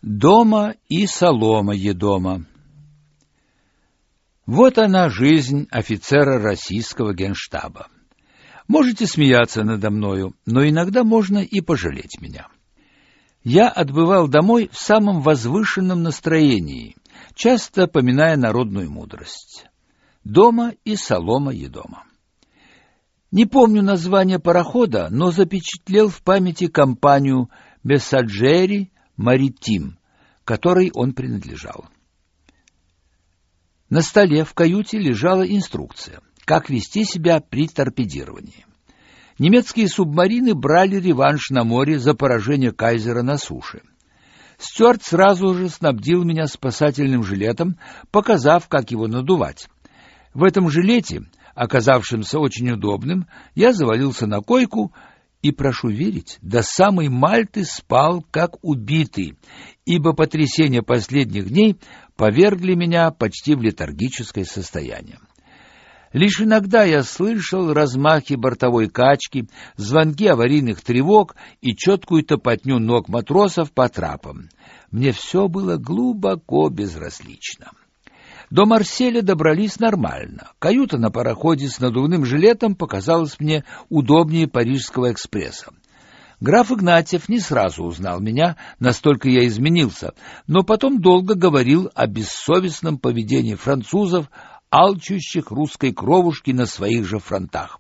Дома и солома едома. Вот она, жизнь офицера российского генштаба. Можете смеяться надо мною, но иногда можно и пожалеть меня. Я отбывал домой в самом возвышенном настроении, часто поминая народную мудрость. Дома и солома едома. Не помню название парохода, но запечатлел в памяти компанию «Messaggeri Maritim», которой он принадлежал. На столе в каюте лежала инструкция, как вести себя при торпедировании. Немецкие субмарины брали реванш на море за поражение кайзера на суше. Стюарт сразу же снабдил меня спасательным жилетом, показав, как его надувать. В этом жилете, оказавшемся очень удобным, я завалился на койку и, прошу верить, до самой Мальты спал как убитый, ибо потрясения последних дней повергли меня почти в летаргическое состояние. Лишь иногда я слышал размахи бортовой качки, звонки аварийных тревог и четкую топотню ног матросов по трапам. Мне все было глубоко безразлично. До Марселя добрались нормально. Каюта на пароходе с надувным жилетом показалась мне удобнее Парижского экспресса. Граф Игнатьев не сразу узнал меня, настолько я изменился, но потом долго говорил о бессовестном поведении французов, алчущих русской кровушки на своих же фронтах.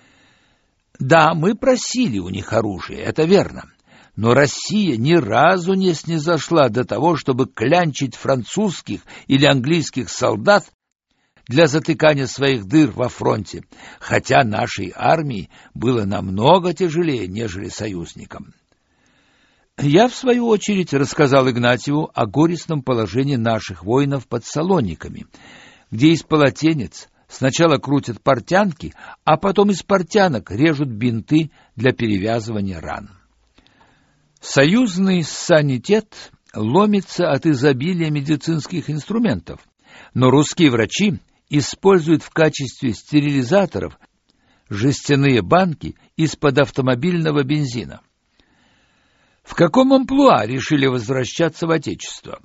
Да, мы просили у них оружие, это верно. Но Россия ни разу не снизошла до того, чтобы клянчить французских или английских солдат для затыкания своих дыр во фронте, хотя нашей армии было намного тяжелее, нежели союзникам. Я, в свою очередь, рассказал Игнатьеву о горестном положении наших воинов под Салониками, где из полотенец сначала крутят портянки, а потом из портянок режут бинты для перевязывания ран. Союзный санитет ломится от изобилия медицинских инструментов, но русские врачи используют в качестве стерилизаторов жестяные банки из-под автомобильного бензина. В каком амплуа решили возвращаться в Отечество?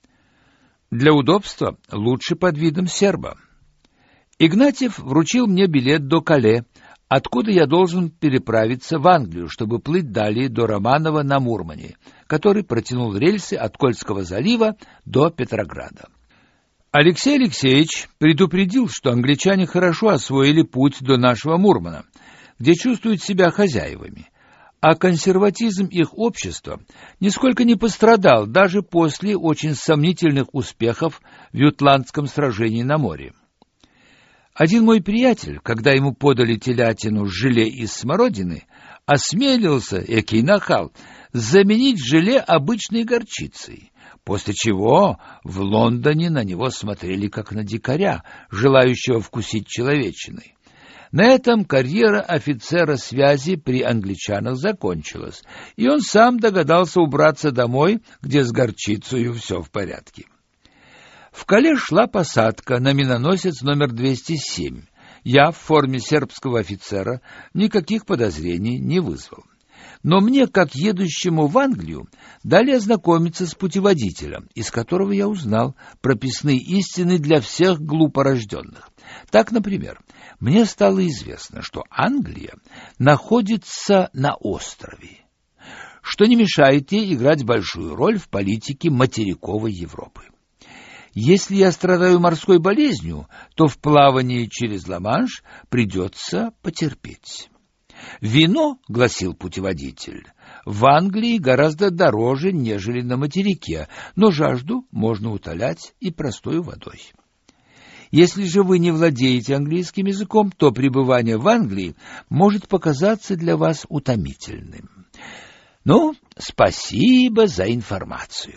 Для удобства лучше под видом серба. Игнатьев вручил мне билет до Кале, откуда я должен переправиться в Англию, чтобы плыть далее до Романова на Мурмане, который протянул рельсы от Кольского залива до Петрограда. Алексей Алексеевич предупредил, что англичане хорошо освоили путь до нашего Мурмана, где чувствуют себя хозяевами, а консерватизм их общества нисколько не пострадал даже после очень сомнительных успехов в Ютландском сражении на море. Один мой приятель, когда ему подали телятину с желе из смородины, осмелился, экий нахал, заменить желе обычной горчицей, после чего в Лондоне на него смотрели как на дикаря, желающего вкусить человечины. На этом карьера офицера связи при англичанах закончилась, и он сам догадался убраться домой, где с горчицей все в порядке. В Кале шла посадка на миноносец номер 207. Я в форме сербского офицера никаких подозрений не вызвал. Но мне, как едущему в Англию, дали ознакомиться с путеводителем, из которого я узнал прописные истины для всех глупорожденных. Так, например, мне стало известно, что Англия находится на острове, что не мешает ей играть большую роль в политике материковой Европы. Если я страдаю морской болезнью, то в плавании через Ла-Манш придется потерпеть. Вино, гласил путеводитель, в Англии гораздо дороже, нежели на материке, но жажду можно утолять и простой водой. Если же вы не владеете английским языком, то пребывание в Англии может показаться для вас утомительным. Ну, спасибо за информацию.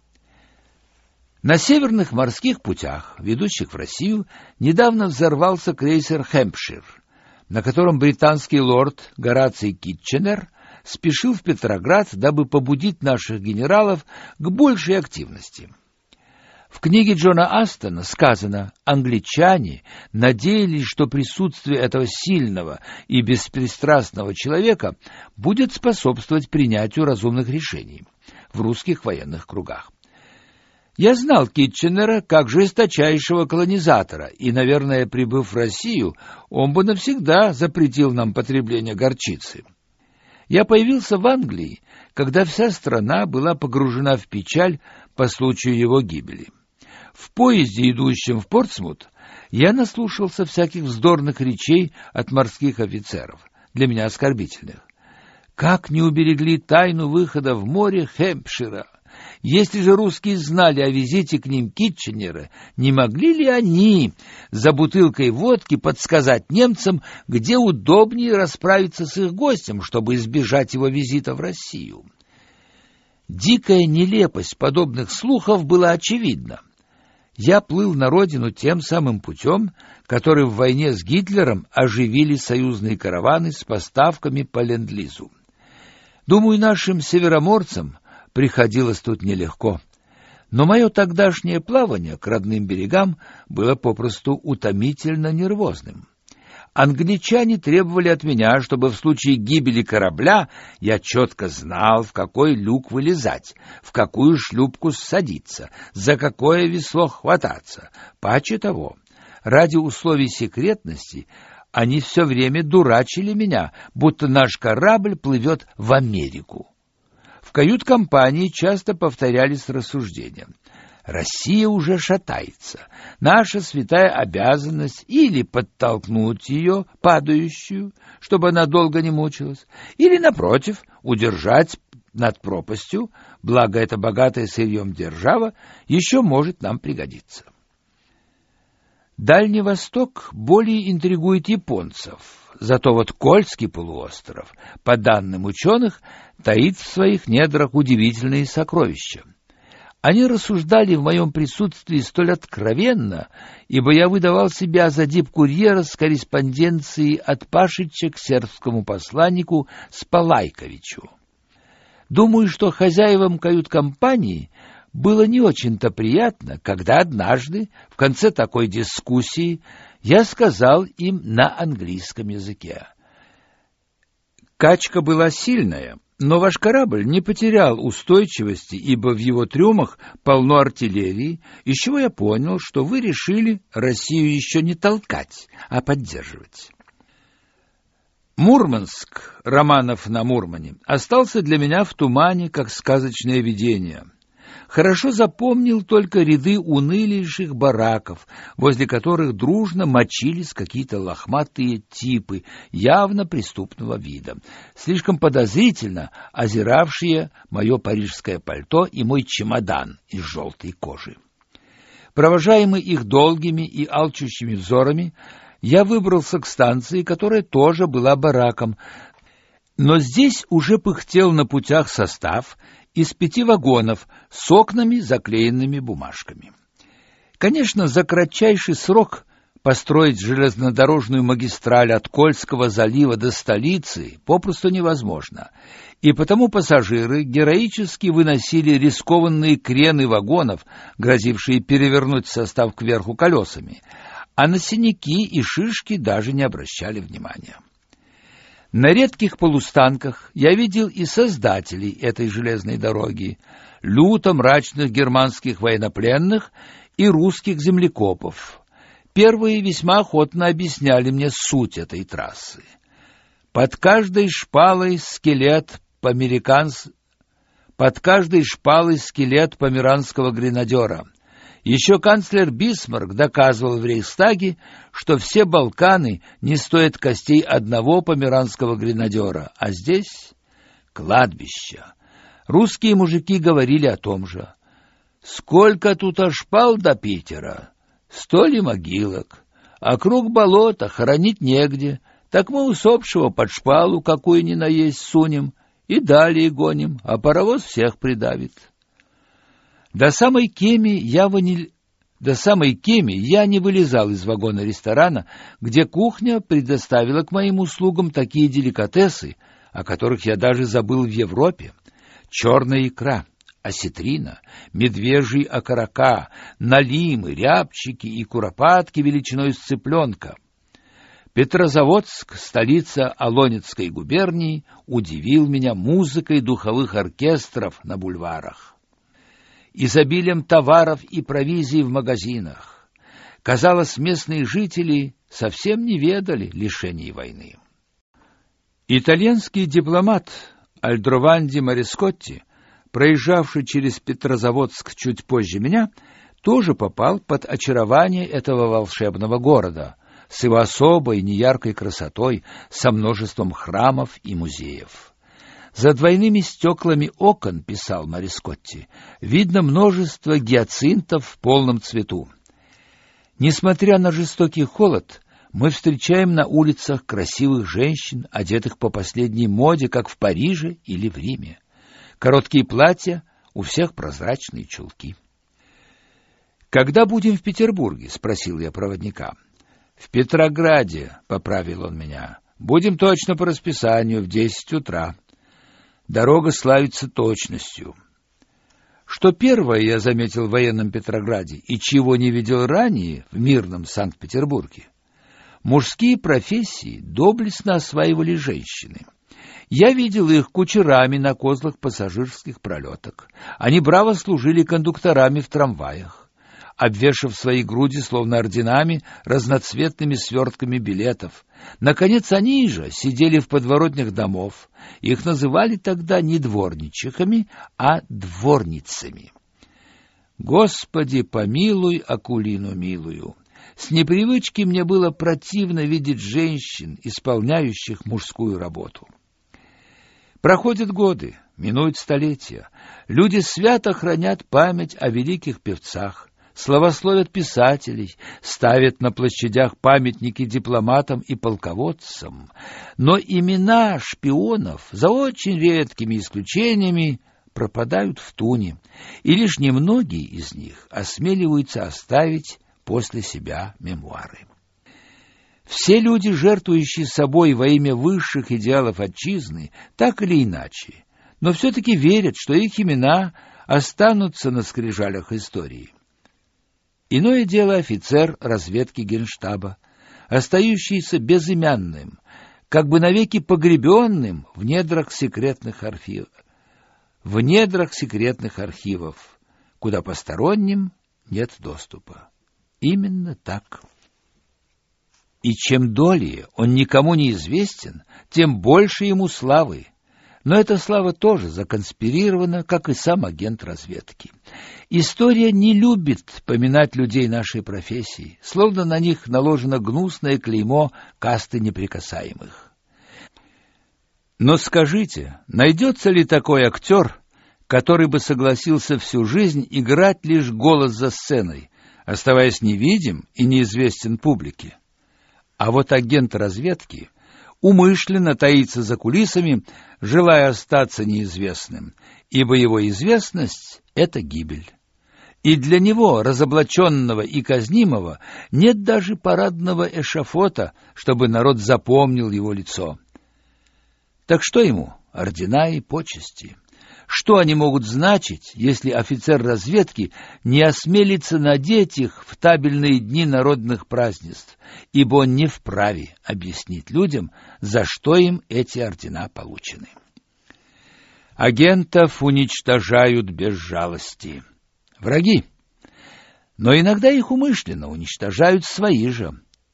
На северных морских путях, ведущих в Россию, недавно взорвался крейсер «Хэмпшир», на котором британский лорд Гораций Китченер спешил в Петроград, дабы побудить наших генералов к большей активности. В книге Джона Астона сказано: англичане надеялись, что присутствие этого сильного и беспристрастного человека будет способствовать принятию разумных решений. в русских военных кругах. Я знал Китченера как жесточайшего колонизатора, и, наверное, прибыв в Россию, он бы навсегда запретил нам потребление горчицы. Я появился в Англии, когда вся страна была погружена в печаль по случаю его гибели. В поезде, идущем в Портсмут, я наслушался всяких вздорных речей от морских офицеров, для меня оскорбительных. Как не уберегли тайну выхода в море Хэмпшира! Если же русские знали о визите к ним Китченера, не могли ли они за бутылкой водки подсказать немцам, где удобнее расправиться с их гостем, чтобы избежать его визита в Россию? Дикая нелепость подобных слухов была очевидна. Я плыл на родину тем самым путем, который в войне с Гитлером оживили союзные караваны с поставками по ленд-лизу. Думаю, нашим североморцам приходилось тут нелегко. Но мое тогдашнее плавание к родным берегам было попросту утомительно нервозным. Англичане требовали от меня, чтобы в случае гибели корабля я четко знал, в какой люк вылезать, в какую шлюпку садиться, за какое весло хвататься. Паче того, ради условий секретности они все время дурачили меня, будто наш корабль плывет в Америку. В кают-компании часто повторялись рассуждения. Россия уже шатается. Наша святая обязанность или подтолкнуть ее, падающую, чтобы она долго не мучилась, или, напротив, удержать над пропастью, благо эта богатая сырьем держава еще может нам пригодиться. Дальний Восток более интригует японцев, зато вот Кольский полуостров, по данным ученых, таит в своих недрах удивительные сокровища. Они рассуждали в моем присутствии столь откровенно, ибо я выдавал себя за дипкурьера с корреспонденцией от Пашича к сербскому посланнику Спалайковичу. Думаю, что хозяевам кают-компании было не очень-то приятно, когда однажды, в конце такой дискуссии, я сказал им на английском языке: «Качка была сильная, но ваш корабль не потерял устойчивости, ибо в его трюмах полно артиллерии, из чего я понял, что вы решили Россию еще не толкать, а поддерживать». Мурманск, Романов на Мурмане, остался для меня в тумане, как сказочное видение. Хорошо запомнил только ряды унылейших бараков, возле которых дружно мочились какие-то лохматые типы явно преступного вида, слишком подозрительно озиравшие мое парижское пальто и мой чемодан из желтой кожи. Провожаемый их долгими и алчущими взорами, я выбрался к станции, которая тоже была бараком, но здесь уже пыхтел на путях состав из 5 вагонов с окнами, заклеенными бумажками. Конечно, за кратчайший срок построить железнодорожную магистраль от Кольского залива до столицы попросту невозможно, и потому пассажиры героически выносили рискованные крены вагонов, грозившие перевернуть состав кверху колесами, а на синяки и шишки даже не обращали внимания. На редких полустанках я видел и создателей этой железной дороги, люто мрачных германских военнопленных и русских землекопов. Первые весьма охотно объясняли мне суть этой трассы. Под каждой шпалой скелет померанского гренадера. Еще канцлер Бисмарк доказывал в Рейхстаге, что все Балканы не стоят костей одного померанского гренадера, а здесь кладбище. Русские мужики говорили о том же. Сколько тут шпал до Питера? 100 ли могилок? А круг болота, хоронить негде, так мы усопшего под шпалу какую ни наесть сунем и далее гоним, а паровоз всех придавит. До самой Кеми я не вылезал из вагона ресторана, где кухня предоставила к моим услугам такие деликатесы, о которых я даже забыл в Европе: черная икра, осетрина, медвежий окорока, налимы, рябчики и куропатки величиной с цыпленка. Петрозаводск, столица Олонецкой губернии, удивил меня музыкой духовых оркестров на бульварах, изобилием товаров и провизий в магазинах. Казалось, местные жители совсем не ведали лишений войны. Итальянский дипломат Альдрованди Марискотти, проезжавший через Петрозаводск чуть позже меня, тоже попал под очарование этого волшебного города с его особой неяркой красотой, со множеством храмов и музеев. За двойными стеклами окон, писал Марискотти, видно множество гиацинтов в полном цвету. Несмотря на жестокий холод, мы встречаем на улицах красивых женщин, одетых по последней моде, как в Париже или в Риме. Короткие платья, у всех прозрачные чулки. «Когда будем в Петербурге?» — спросил я проводника. «В Петрограде», — поправил он меня. «Будем точно по расписанию, в 10 утра. Дорога славится точностью». Что первое я заметил в военном Петрограде и чего не видел ранее в мирном Санкт-Петербурге. Мужские профессии доблестно осваивали женщины. Я видел их кучерами на козлах пассажирских пролеток. Они браво служили кондукторами в трамваях, обвешав свои груди, словно орденами, разноцветными свертками билетов. Наконец, они же сидели в подворотнях домов. Их называли тогда не дворничихами, а дворницами. Господи, помилуй Акулину милую! С непривычки мне было противно видеть женщин, исполняющих мужскую работу. Проходят годы, минуют столетия. Люди свято хранят память о великих певцах, славословят писателей, ставят на площадях памятники дипломатам и полководцам, но имена шпионов, за очень редкими исключениями, пропадают в туне, и лишь немногие из них осмеливаются оставить после себя мемуары. Все люди, жертвующие собой во имя высших идеалов отчизны, так или иначе, но все-таки верят, что их имена останутся на скрижалях истории. Иное дело офицер разведки Генштаба, остающийся безымянным, как бы навеки погребенным в недрах секретных архивов, куда посторонним нет доступа. Именно так. И чем долее он никому не известен, тем больше ему славы. Но эта слава тоже законспирирована, как и сам агент разведки. История не любит поминать людей нашей профессии, словно на них наложено гнусное клеймо касты неприкасаемых. Но скажите, найдется ли такой актер, который бы согласился всю жизнь играть лишь голос за сценой, оставаясь невидим и неизвестен публике? А вот агент разведки умышленно таится за кулисами, желая остаться неизвестным, ибо его известность — это гибель. И для него, разоблаченного и казнимого, нет даже парадного эшафота, чтобы народ запомнил его лицо. Так что ему ордена и почести? Что они могут значить, если офицер разведки не осмелится надеть их в табельные дни народных празднеств, ибо он не вправе объяснить людям, за что им эти ордена получены? Агентов уничтожают без жалости. Враги. Но иногда их умышленно уничтожают свои же.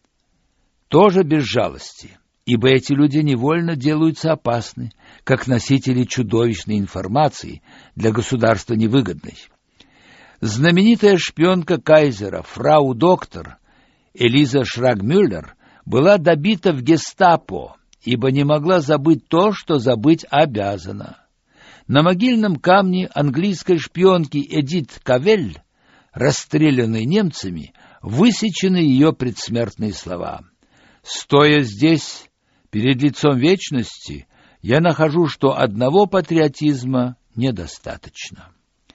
Тоже без жалости. Ибо эти люди невольно делаются опасны, как носители чудовищной информации, для государства невыгодной. Знаменитая шпионка кайзера, фрау-доктор Элиза Шрагмюллер, была добита в гестапо, ибо не могла забыть то, что забыть обязана. На могильном камне английской шпионки Эдит Кавель, расстрелянной немцами, высечены ее предсмертные слова: «Стоя здесь, перед лицом вечности, я нахожу, что одного патриотизма недостаточно».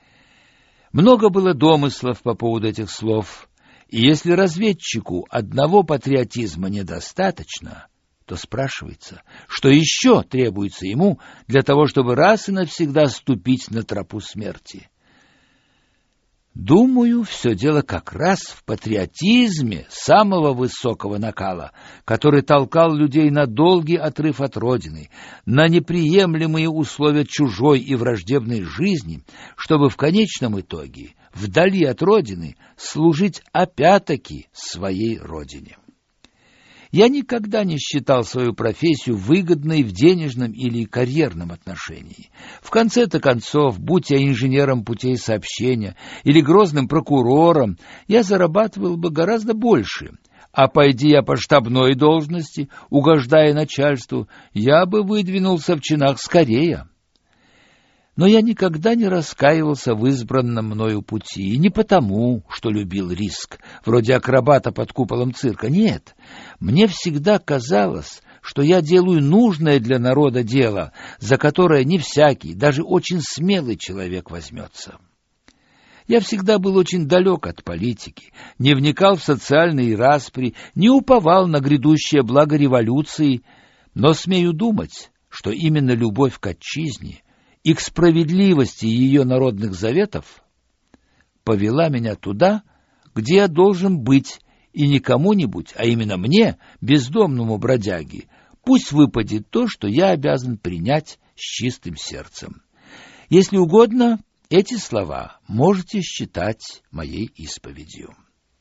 Много было домыслов по поводу этих слов, и если разведчику одного патриотизма недостаточно, то спрашивается, что еще требуется ему для того, чтобы раз и навсегда ступить на тропу смерти. Думаю, все дело как раз в патриотизме самого высокого накала, который толкал людей на долгий отрыв от родины, на неприемлемые условия чужой и враждебной жизни, чтобы в конечном итоге, вдали от родины, служить опять-таки своей родине. Я никогда не считал свою профессию выгодной в денежном или карьерном отношении. В конце-то концов, будь я инженером путей сообщения или грозным прокурором, я зарабатывал бы гораздо больше. А пойди я по штабной должности, угождая начальству, я бы выдвинулся в чинах скорее. Но я никогда не раскаивался в избранном мною пути, и не потому, что любил риск, вроде акробата под куполом цирка. Нет, мне всегда казалось, что я делаю нужное для народа дело, за которое не всякий, даже очень смелый человек возьмется. Я всегда был очень далек от политики, не вникал в социальные распри, не уповал на грядущее благо революции, но смею думать, что именно любовь к отчизне и к справедливости ее народных заветов повела меня туда, где я должен быть, и не кому-нибудь, а именно мне, бездомному бродяге, пусть выпадет то, что я обязан принять с чистым сердцем. Если угодно, эти слова можете считать моей исповедью.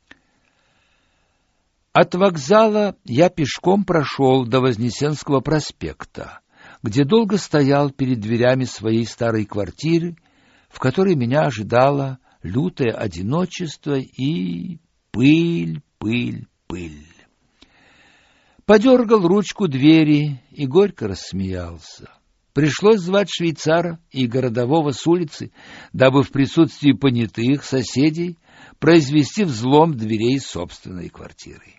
От вокзала я пешком прошел до Вознесенского проспекта, где долго стоял перед дверями своей старой квартиры, в которой меня ожидало лютое одиночество и пыль. Подергал ручку двери и горько рассмеялся. Пришлось звать швейцара и городового с улицы, дабы в присутствии понятых соседей произвести взлом дверей собственной квартиры.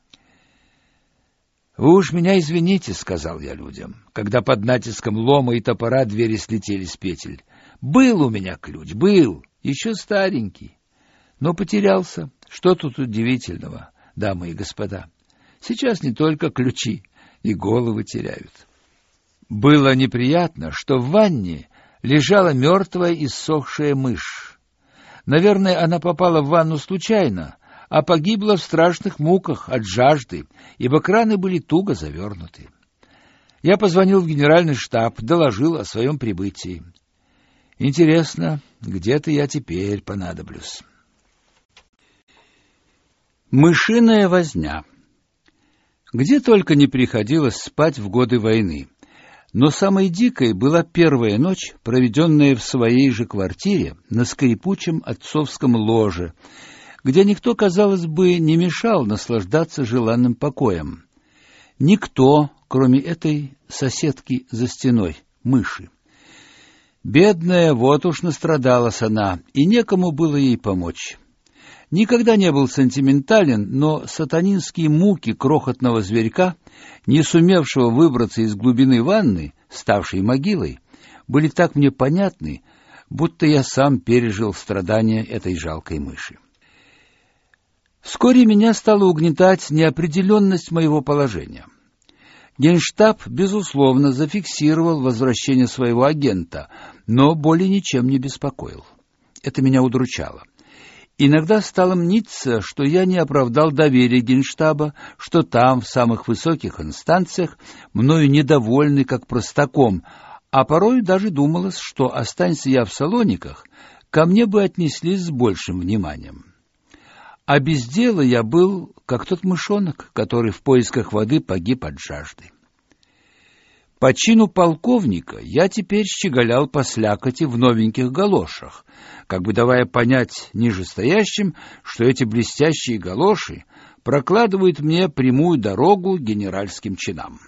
«Вы уж меня извините», — сказал я людям, когда под натиском лома и топора двери слетели с петель. «Был у меня ключ, был, еще старенький, но потерялся. Что тут удивительного, дамы и господа? Сейчас не только ключи и головы теряют». Было неприятно, что в ванне лежала мертвая иссохшая мышь. Наверное, она попала в ванну случайно, а погибла в страшных муках от жажды, ибо краны были туго завернуты. Я позвонил в генеральный штаб, доложил о своем прибытии. Интересно, где-то я теперь понадоблюсь. Мышиная возня. Где только не приходилось спать в годы войны. Но самой дикой была первая ночь, проведенная в своей же квартире на скрипучем отцовском ложе, где никто, казалось бы, не мешал наслаждаться желанным покоем. Никто, кроме этой соседки за стеной, мыши. Бедная, вот уж настрадалась она, и некому было ей помочь. Никогда не был сентиментален, но сатанинские муки крохотного зверька, не сумевшего выбраться из глубины ванны, ставшей могилой, были так мне понятны, будто я сам пережил страдания этой жалкой мыши. Вскоре меня стала угнетать неопределенность моего положения. Генштаб, безусловно, зафиксировал возвращение своего агента, но более ничем не беспокоил. Это меня удручало. Иногда стало мниться, что я не оправдал доверия Генштаба, что там, в самых высоких инстанциях, мною недовольны как простаком, а порой даже думалось, что, останься я в Салониках, ко мне бы отнеслись с большим вниманием. А без дела я был, как тот мышонок, который в поисках воды погиб от жажды. По чину полковника я теперь щеголял по слякоти в новеньких галошах, как бы давая понять нижестоящим, что эти блестящие галоши прокладывают мне прямую дорогу генеральским чинам.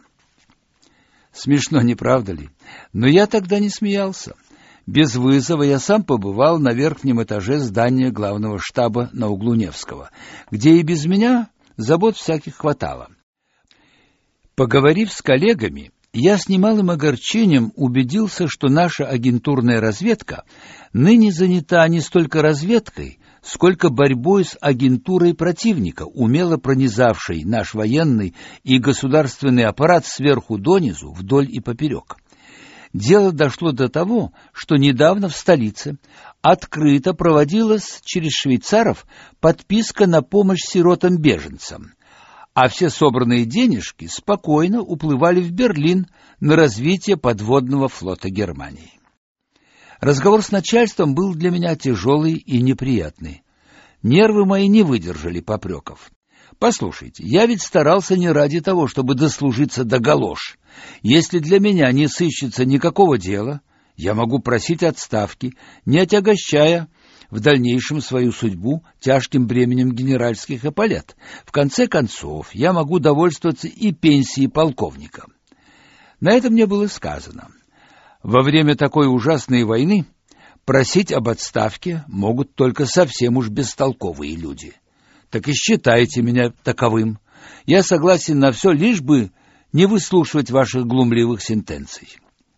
Смешно, не правда ли? Но я тогда не смеялся. Без вызова я сам побывал на верхнем этаже здания главного штаба на углу Невского, где и без меня забот всяких хватало. Поговорив с коллегами, я с немалым огорчением убедился, что наша агентурная разведка ныне занята не столько разведкой, сколько борьбой с агентурой противника, умело пронизавшей наш военный и государственный аппарат сверху донизу, вдоль и поперек. Дело дошло до того, что недавно в столице открыто проводилась через швейцаров подписка на помощь сиротам-беженцам, а все собранные денежки спокойно уплывали в Берлин на развитие подводного флота Германии. Разговор с начальством был для меня тяжелый и неприятный. Нервы мои не выдержали попреков. Послушайте, я ведь старался не ради того, чтобы дослужиться до галош. Если для меня не сыщется никакого дела, я могу просить отставки, не отягощая в дальнейшем свою судьбу тяжким бременем генеральских эполет. В конце концов, я могу довольствоваться и пенсией полковника. На это мне было сказано: во время такой ужасной войны просить об отставке могут только совсем уж бестолковые люди. Так и считайте меня таковым. Я согласен на все, лишь бы не выслушивать ваших глумливых сентенций.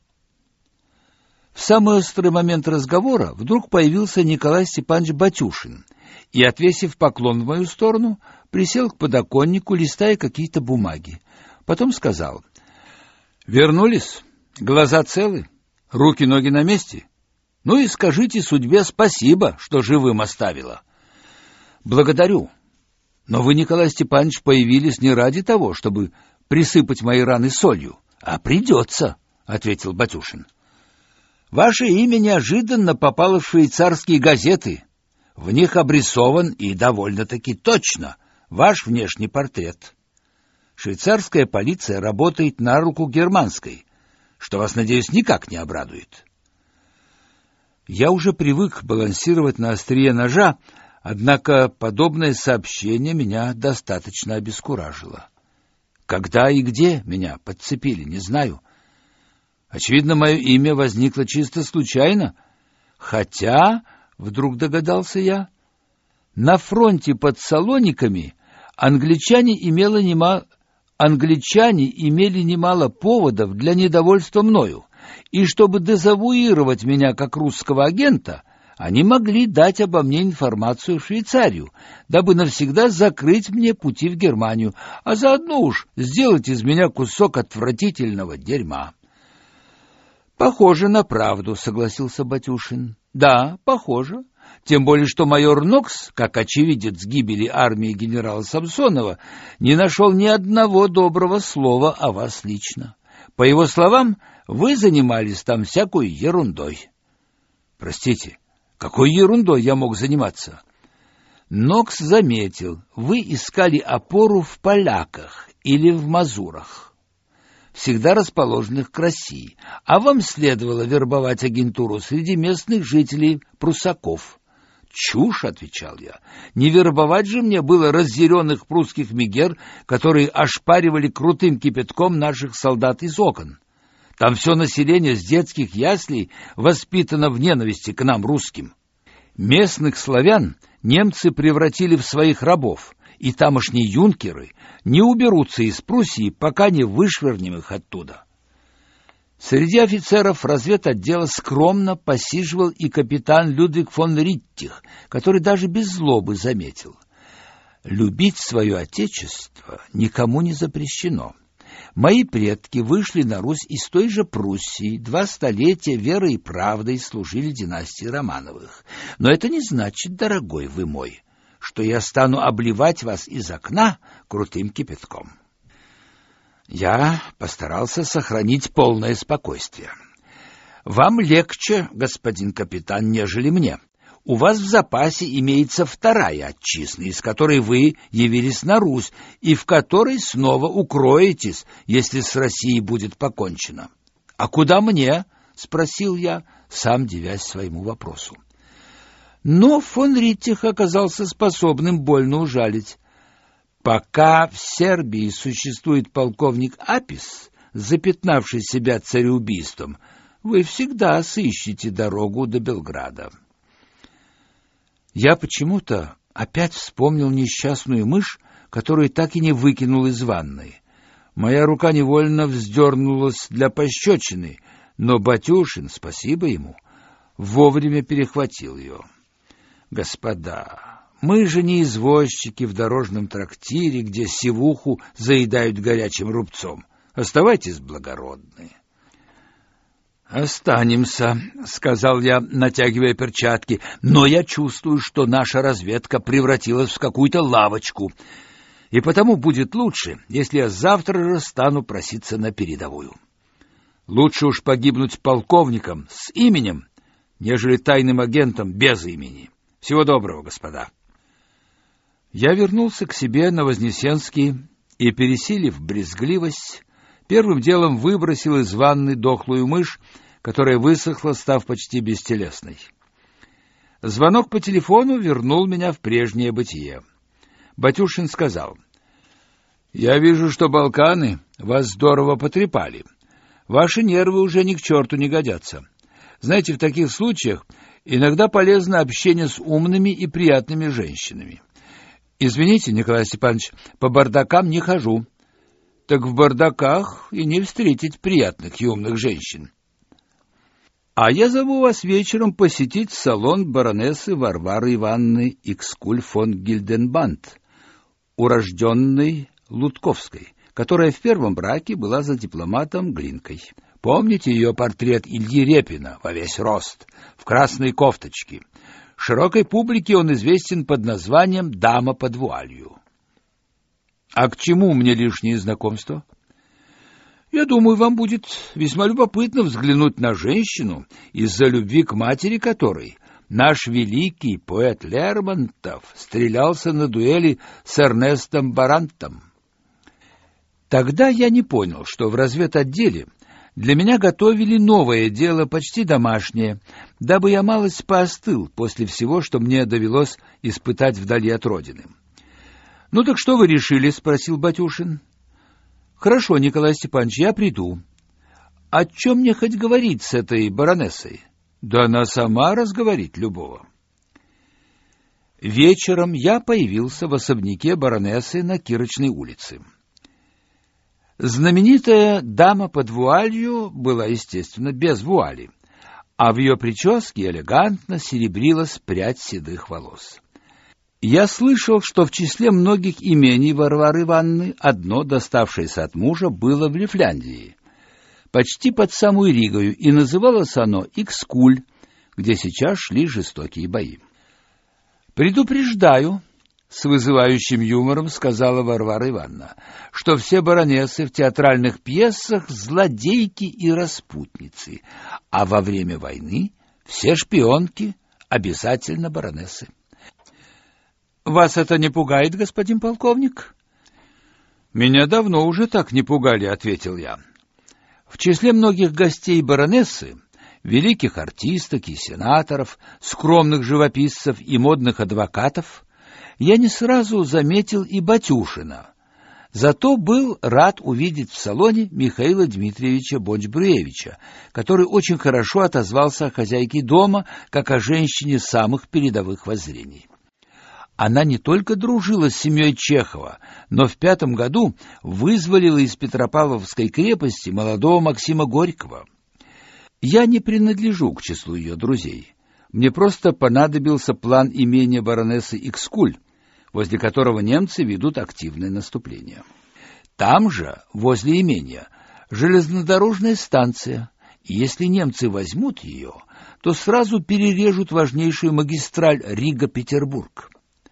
В самый острый момент разговора вдруг появился Николай Степанович Батюшин и, отвесив поклон в мою сторону, присел к подоконнику, листая какие-то бумаги. Потом сказал: «Вернулись? Глаза целы? Руки-ноги на месте? Ну и скажите судьбе спасибо, что живым оставила». «Благодарю. Но вы, Николай Степанович, появились не ради того, чтобы присыпать мои раны солью, а придется», — ответил Батюшин. «Ваше имя неожиданно попало в швейцарские газеты. В них обрисован и довольно-таки точно ваш внешний портрет. Швейцарская полиция работает на руку германской, что вас, надеюсь, никак не обрадует». Я уже привык балансировать на острие ножа, однако подобное сообщение меня достаточно обескуражило. Когда и где меня подцепили, не знаю. Очевидно, мое имя возникло чисто случайно, хотя, вдруг догадался я, на фронте под Салониками англичане имели немало поводов для недовольства мною, и чтобы дезавуировать меня как русского агента, они могли дать обо мне информацию в Швейцарию, дабы навсегда закрыть мне пути в Германию, а заодно уж сделать из меня кусок отвратительного дерьма. «Похоже на правду», — согласился Батюшин. «Да, похоже. Тем более, что майор Нокс, как очевидец гибели армии генерала Самсонова, не нашел ни одного доброго слова о вас лично. По его словам, вы занимались там всякой ерундой». «Простите, какой ерундой я мог заниматься?» Нокс заметил: вы искали опору в поляках или в мазурах, всегда расположенных к России, а вам следовало вербовать агентуру среди местных жителей прусаков. «Чушь», — отвечал я, — «не вербовать же мне было разъяренных прусских мегер, которые ошпаривали крутым кипятком наших солдат из окон. Там все население с детских яслей воспитано в ненависти к нам, русским. Местных славян немцы превратили в своих рабов, и тамошние юнкеры не уберутся из Пруссии, пока не вышвырнем их оттуда». Среди офицеров разведотдела скромно посиживал и капитан Людвиг фон Риттих, который даже без злобы заметил: «Любить свое отечество никому не запрещено. Мои предки вышли на Русь из той же Пруссии, 2 столетия верой и правдой служили династии Романовых. Но это не значит, дорогой вы мой, что я стану обливать вас из окна крутым кипятком». Я постарался сохранить полное спокойствие. «Вам легче, господин капитан, нежели мне. У вас в запасе имеется 2-я отчизна, из которой вы явились на Русь, и в которой снова укроетесь, если с Россией будет покончено». «А куда мне?» — спросил я, сам дивясь своему вопросу. Но фон Риттих оказался способным больно ужалить. «Пока в Сербии существует полковник Апис, запятнавший себя цареубийством, вы всегда сыщете дорогу до Белграда». Я почему-то опять вспомнил несчастную мышь, которую так и не выкинул из ванной. Моя рука невольно вздернулась для пощечины, но Батюшин, спасибо ему, вовремя перехватил ее. «Господа, мы же не извозчики в дорожном трактире, где сивуху заедают горячим рубцом. Оставайтесь благородны». «Останемся», — сказал я, натягивая перчатки, «но я чувствую, что наша разведка превратилась в какую-то лавочку, и потому будет лучше, если я завтра же стану проситься на передовую. Лучше уж погибнуть полковником с именем, нежели тайным агентом без имени. Всего доброго, господа». Я вернулся к себе на Вознесенский и, пересилив брезгливость, первым делом выбросил из ванны дохлую мышь, которая высохла, став почти бестелесной. Звонок по телефону вернул меня в прежнее бытие. Батюшин сказал: «Я вижу, что Балканы вас здорово потрепали. Ваши нервы уже ни к черту не годятся. Знаете, в таких случаях иногда полезно общение с умными и приятными женщинами. Извините, Николай Степанович, по бардакам не хожу. Так в бардаках и не встретить приятных и умных женщин. А я зову вас вечером посетить салон баронессы Варвары Ивановны Икскуль фон Гильденбанд, урожденной Лутковской, которая в первом браке была за дипломатом Глинкой. Помните ее портрет Ильи Репина во весь рост, в красной кофточке? Широкой публике он известен под названием «Дама под вуалью». А к чему мне лишнее знакомство? Я думаю, вам будет весьма любопытно взглянуть на женщину, из-за любви к матери которой наш великий поэт Лермонтов стрелялся на дуэли с Эрнестом Барантом. Тогда я не понял, что в разведотделе для меня готовили новое дело, почти домашнее, дабы я малость поостыл после всего, что мне довелось испытать вдали от родины. — Ну так что вы решили? — спросил Батюшин. — Хорошо, Николай Степанович, я приду. О чем мне хоть говорить с этой баронессой? Да она сама разговорит любого. Вечером я появился в особняке баронессы на Кирочной улице. Знаменитая дама под вуалью была, естественно, без вуали, а в ее прическе элегантно серебрилась прядь седых волос. Я слышал, что в числе многих имений Варвары Ивановны одно, доставшееся от мужа, было в Лифляндии, почти под самую Ригою, и называлось оно Икскуль, где сейчас шли жестокие бои. «Предупреждаю», — с вызывающим юмором сказала Варвара Ивановна, «что все баронессы в театральных пьесах злодейки и распутницы, а во время войны все шпионки обязательно баронессы». «Вас это не пугает, господин полковник?» «Меня давно уже так не пугали», — ответил я. «В числе многих гостей баронессы, великих артисток и сенаторов, скромных живописцев и модных адвокатов, я не сразу заметил и Батюшина, зато был рад увидеть в салоне Михаила Дмитриевича Бонч-Бруевича, который очень хорошо отозвался о хозяйке дома, как о женщине самых передовых воззрений. Она не только дружила с семьей Чехова, но в 5 году вызволила из Петропавловской крепости молодого Максима Горького. Я не принадлежу к числу ее друзей. Мне просто понадобился план имения баронессы Икскуль, возле которого немцы ведут активное наступление. Там же, возле имения, железнодорожная станция, и если немцы возьмут ее, то сразу перережут важнейшую магистраль Рига-Петербург.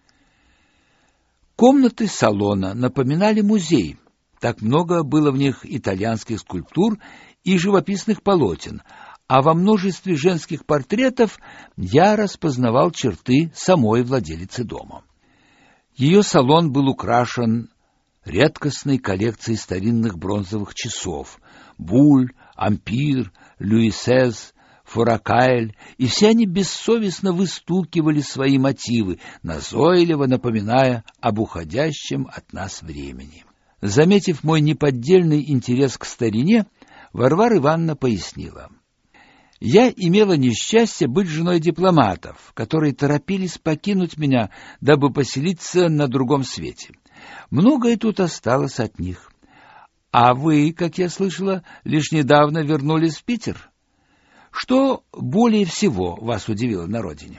Комнаты салона напоминали музей, так много было в них итальянских скульптур и живописных полотен, а во множестве женских портретов я распознавал черты самой владелицы дома. Ее салон был украшен редкостной коллекцией старинных бронзовых часов — Буль, Ампир, Люисез, Фуракаэль, и все они бессовестно выстукивали свои мотивы, назойливо напоминая об уходящем от нас времени. Заметив мой неподдельный интерес к старине, Варвара Ивановна пояснила: «Я имела несчастье быть женой дипломатов, которые торопились покинуть меня, дабы поселиться на другом свете. Многое тут осталось от них. А вы, как я слышала, лишь недавно вернулись в Питер. Что более всего вас удивило на родине?»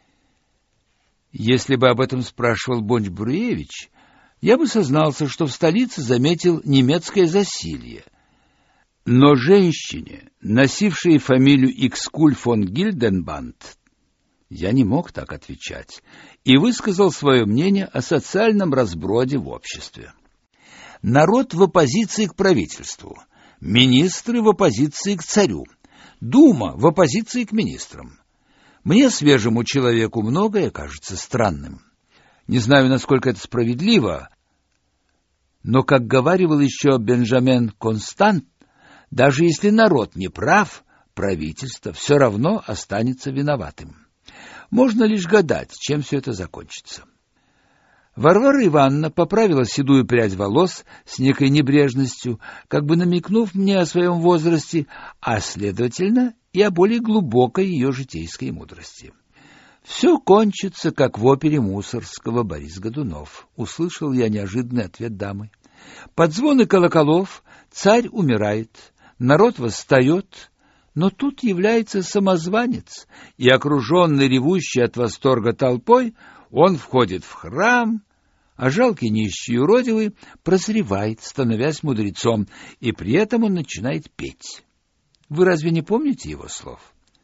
Если бы об этом спрашивал Бонч-Бруевич, я бы сознался, что в столице заметил немецкое засилье. Но женщине, носившей фамилию Икскуль фон Гильденбанд, я не мог так отвечать и высказал свое мнение о социальном разброде в обществе. Народ в оппозиции к правительству, министры в оппозиции к царю, дума в оппозиции к министрам. Мне, свежему человеку, многое кажется странным. Не знаю, насколько это справедливо, но, как говаривал еще Бенджамен Констант, даже если народ не прав, правительство все равно останется виноватым. Можно лишь гадать, чем все это закончится. Варвара Ивановна поправила седую прядь волос с некой небрежностью, как бы намекнув мне о своем возрасте, а, следовательно, и о более глубокой ее житейской мудрости. «Все кончится, как в опере Мусоргского Борис Годунов», — услышал я неожиданный ответ дамы. «Под звоны колоколов царь умирает, народ восстает, но тут является самозванец, и, окруженный ревущей от восторга толпой, он входит в храм, а жалкий нищий юродивый прозревает, становясь мудрецом, и при этом он начинает петь. Вы разве не помните его слов?»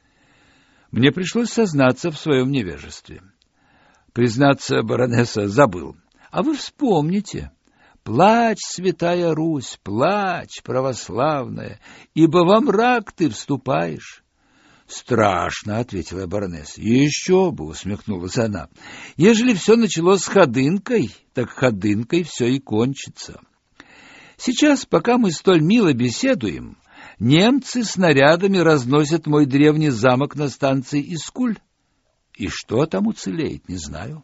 Мне пришлось сознаться в своем невежестве. Признаться, баронесса, забыл. А вы вспомните. «Плачь, святая Русь, плачь, православная, ибо во мрак ты вступаешь». «Страшно», — ответила баронесса. «Еще бы», — усмехнулась она. «Ежели все началось с ходынкой, так ходынкой все и кончится. Сейчас, пока мы столь мило беседуем, немцы снарядами разносят мой древний замок на станции Искуль. И что там уцелеет, не знаю».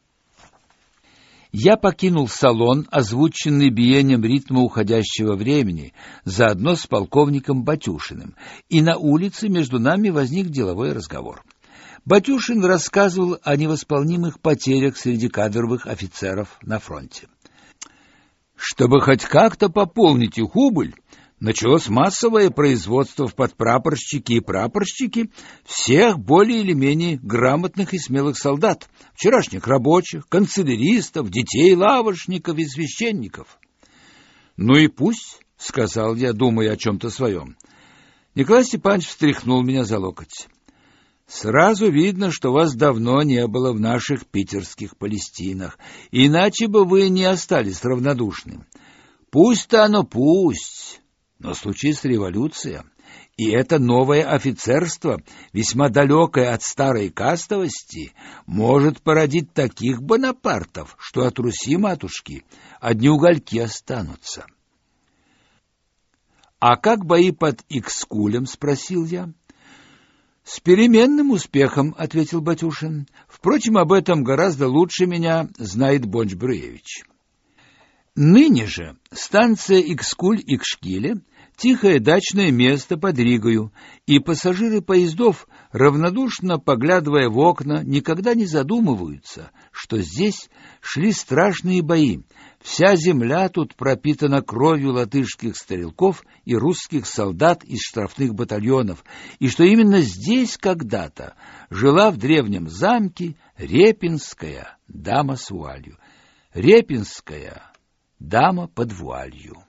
Я покинул салон, озвученный биением ритма уходящего времени, заодно с полковником Батюшиным, и на улице между нами возник деловой разговор. Батюшин рассказывал о невосполнимых потерях среди кадровых офицеров на фронте. Чтобы хоть как-то пополнить их убыль, началось массовое производство в подпрапорщики и прапорщики всех более или менее грамотных и смелых солдат, вчерашних рабочих, канцеляристов, детей, лавочников и священников. «Ну и пусть», — сказал я, думая о чем-то своем. Николай Степанович встряхнул меня за локоть. «Сразу видно, что вас давно не было в наших питерских Палестинах, иначе бы вы не остались равнодушным. Пусть-то оно пусть». Но случится революция, и это новое офицерство, весьма далекое от старой кастовости, может породить таких Бонапартов, что от Руси, матушки, одни угольки останутся. «А как бои под Икскулем?» — спросил я. «С переменным успехом», — ответил Батюшин. «Впрочем, об этом гораздо лучше меня знает Бонч-Бруевич». Ныне же станция Икскуль-Икшкиле — тихое дачное место под Ригою, и пассажиры поездов, равнодушно поглядывая в окна, никогда не задумываются, что здесь шли страшные бои. Вся земля тут пропитана кровью латышских стрелков и русских солдат из штрафных батальонов, и что именно здесь когда-то жила в древнем замке репинская дама с вуалью. Репинская дама под вуалью.